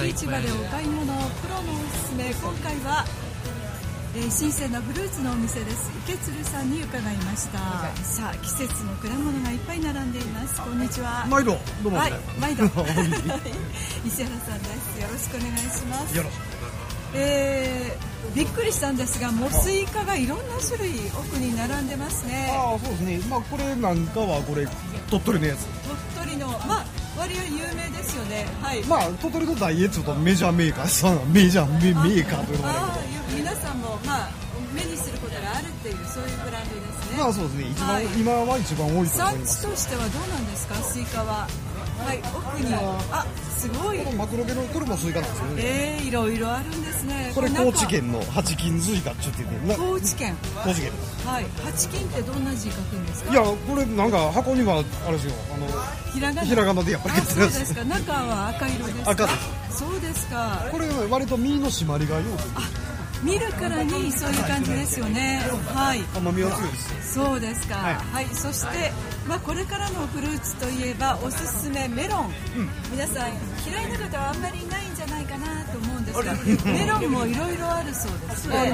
秋市場でお買い物、プロのおすすめ。今回は、新鮮なフルーツのお店です。池鶴さんに伺いました。さあ、季節の果物がいっぱい並んでいます。こんにちは。 毎度どうも、 はい、毎度石原さんです。よろしくお願いします。 よろしく。 びっくりしたんですが、もうスイカがいろんな種類奥に並んでますね。 ああ、そうですね。まあこれなんかはこれ鳥取のやつ。 鳥取の割合有名ですよね。はい。 まあ鳥取の大栄っていうとメジャーメーカーさん、メジャーメーカーというのが皆さんも目にすることがあるっていうそういうブランドですね。 まあそうですね。今は一番多いと思います。 産地としてはどうなんですか、スイカは。はい、奥にすごい。 このマクロゲのこれもスイカなんですよね。 いろいろあるんですね。 これ高知県の八金スイカって言ってね。 高知県。はい。八金ってどんな字書くんですか。 いや、これなんか箱にはあれですよ。ひらがなでやっぱり。 そうですか。中は赤色ですか。 赤です。 そうですか。 これ割と実の締まりがよく。 見るからにそういう感じですよね。はい。 甘みは強いです。 そうですか。はい。そしてこれからのフルーツといえばおすすめメロン。皆さん嫌いな方はあんまりいないんじゃないかなと思うんですが、メロンもいろいろあるそうですね。はい。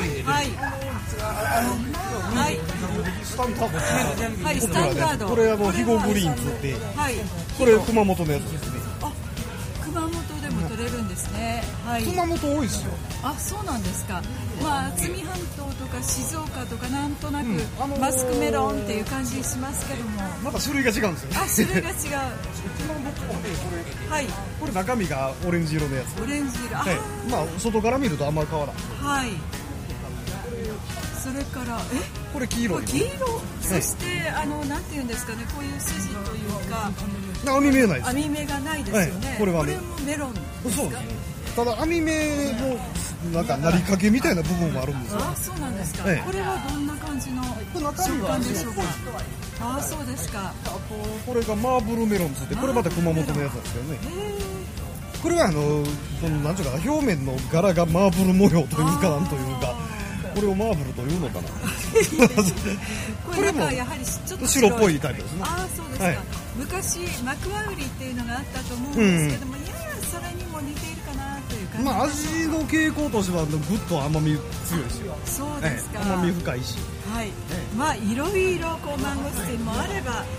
はい。 スタンダード。 はい。スタンダード。 これ肥後グリーンズって。はい。これ熊本のやつですね。 熊本でも取れるんですね。はい。 熊本多いですよ。 そうなんですか。渥美半島とか静岡とかなんとなくマスクメロンっていう感じしますけども、 また種類が違うんですよ。 種類が違う。 熊本はね、 はい。 これ中身がオレンジ色のやつ。 オレンジ色。 外から見るとあんまり変わらない。 はい。それからこれ黄色。 黄色。そしてなんていうんですかね、こういう筋というか。 網目ないです。 網目がないですよね。これもメロンですか。 そうですね。ただ網目のなんかなりかけみたいな部分もあるんですよ。 そうなんですか。これはどんな感じの食感でしょうか。そうですか。 これがマーブルメロンつって、これまた熊本のやつですよね。これはなんていうか表面の柄がマーブル模様というかなんというか、これをマーブルというのかな。 これもやはりちょっと白っぽいタイプですね。 そうですか。昔マクワウリっていうのがあったと思うんですけども、ややそれにも似ているかなという感じ。 味の傾向としてはぐっと甘み強いですよ。 そうですか。 甘み深いし。 はい。いろいろマンゴスティンもあれば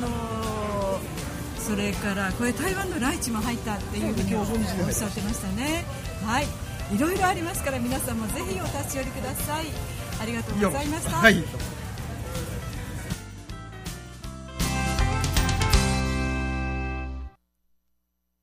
それからこれ台湾のライチも入ったっていうふうにおっしゃってましたね。はい。いろいろありますから皆さんもぜひお立ち寄りください。ありがとうございました。 はい。